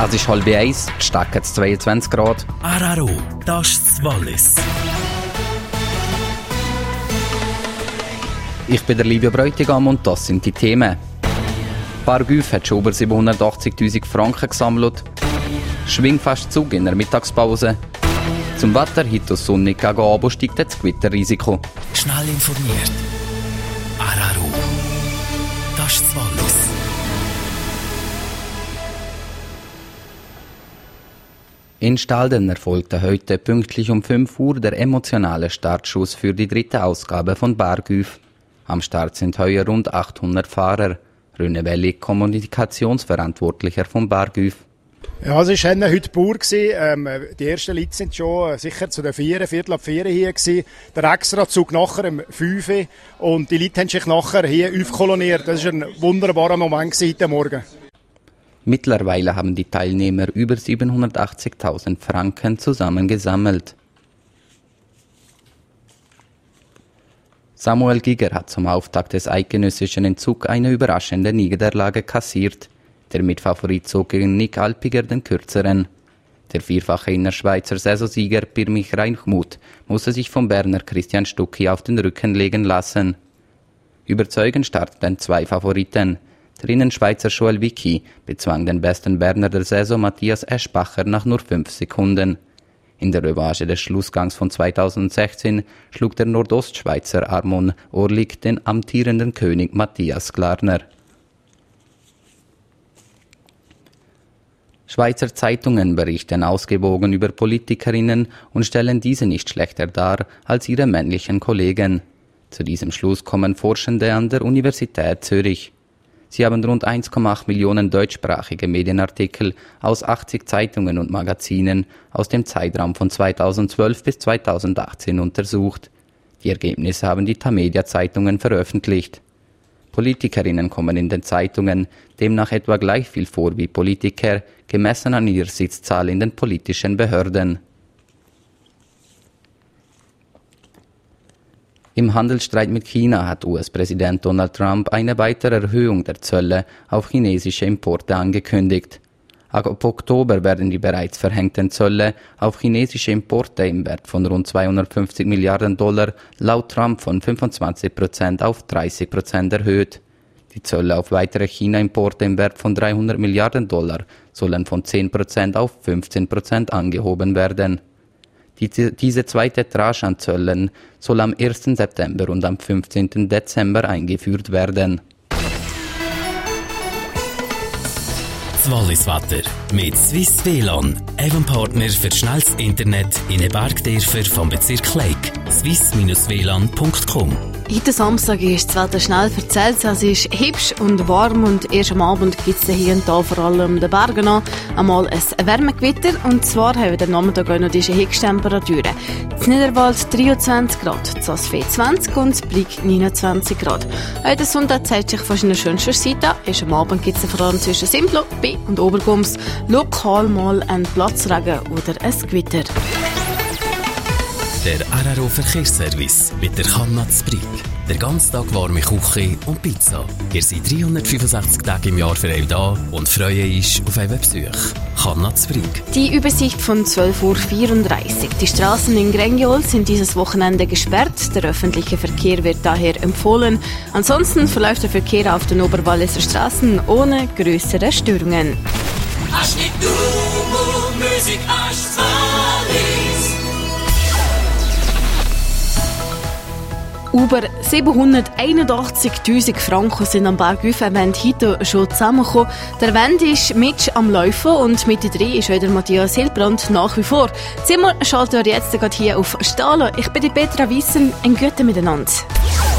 Es ist 12:30, die Stadt hat 22 Grad. Araro, das ist das Wallis. Ich bin der Livio Bräutigam und das sind die Themen. Bargüf hat schon über 780'000 Franken gesammelt. Schwingfestzug in der Mittagspause. Zum Wetter, heute sonnig gegen Abend steigt das Gewitterrisiko. Schnell informiert. Araro, das ist das Wallis. In Stalden erfolgte heute pünktlich um 5 Uhr der emotionale Startschuss für die 3. Ausgabe von Bargüf. Am Start sind heuer rund 800 Fahrer. Rune Welli, Kommunikationsverantwortlicher von Bargüf. Ja, es war heute pur. Die ersten Leute sind schon sicher zu den 4:15 hier gewesen. Der Extrazug nachher um 5 Uhr. Und die Leute haben sich nachher hier aufkoloniert. Das war ein wunderbarer Moment heute Morgen. Mittlerweile haben die Teilnehmer über 780.000 Franken zusammengesammelt. Samuel Giger hat zum Auftakt des eidgenössischen Entzugs eine überraschende Niederlage kassiert. Der Mitfavorit zog gegen Nick Alpiger den kürzeren. Der vierfache Innerschweizer Saisonsieger Pirmich Reichmuth musste sich vom Berner Christian Stucki auf den Rücken legen lassen. Überzeugend starteten 2 Favoriten. Der Innenschweizer Joel Wicki bezwang den besten Berner der Saison Matthias Eschbacher nach nur 5 Sekunden. In der Revanche des Schlussgangs von 2016 schlug der Nordostschweizer Armon Orlik den amtierenden König Matthias Glarner. Schweizer Zeitungen berichten ausgewogen über Politikerinnen und stellen diese nicht schlechter dar als ihre männlichen Kollegen. Zu diesem Schluss kommen Forschende an der Universität Zürich. Sie haben rund 1,8 Millionen deutschsprachige Medienartikel aus 80 Zeitungen und Magazinen aus dem Zeitraum von 2012 bis 2018 untersucht. Die Ergebnisse haben die Tamedia-Zeitungen veröffentlicht. Politikerinnen kommen in den Zeitungen demnach etwa gleich viel vor wie Politiker, gemessen an ihrer Sitzzahl in den politischen Behörden. Im Handelsstreit mit China hat US-Präsident Donald Trump eine weitere Erhöhung der Zölle auf chinesische Importe angekündigt. Ab Oktober werden die bereits verhängten Zölle auf chinesische Importe im Wert von rund 250 Milliarden $, laut Trump von 25% auf 30% erhöht. Die Zölle auf weitere China-Importe im Wert von 300 Milliarden $, sollen von 10% auf 15% angehoben werden. Diese zweite Tranche an Zöllen soll am 1. September und am 15. Dezember eingeführt werden. Das Walliswetter mit Swiss WLAN, einem Partner für schnelles Internet in den Bergdörfern vom Bezirk Lake. swiss-wlan.com. Heute Samstag ist das Wetter schnell verzählt. Es ist hübsch und warm und erst am Abend gibt es hier und da vor allem den Bergen an einmal ein Wärmegewitter. Und zwar haben wir den Nachmittag auch noch diese Höchsttemperaturen. Das Niederwald 23 Grad, das Asfee 20 und das Brig 29 Grad. Heute Sonntag zeigt sich fast in der schönsten Seite. Erst am Abend gibt es vor allem zwischen Simplo, B und Obergums lokal mal einen Platzregen oder ein Gewitter. Der Araro Verkehrsservice mit der Kanna Zbrig. Der ganze Tag warme Küche und Pizza. Ihr seid 365 Tage im Jahr für euch da und freuen euch auf euren Besuch. Kanna Zbrig. Die Übersicht von 12:34 Uhr. Die Straßen in Grenjol sind dieses Wochenende gesperrt. Der öffentliche Verkehr wird daher empfohlen. Ansonsten verläuft der Verkehr auf den Oberwalliser Straßen ohne größere Störungen. Über 781'000 Franken sind am Bargüf-Event heute schon zusammengekommen. Der Event ist mit am Laufen und mit drin ist wieder Matthias Hilbrand nach wie vor. Zimmer schalten wir jetzt gerade hier auf Stahlen. Ich bin die Petra Wiesen. Ein Gute miteinander.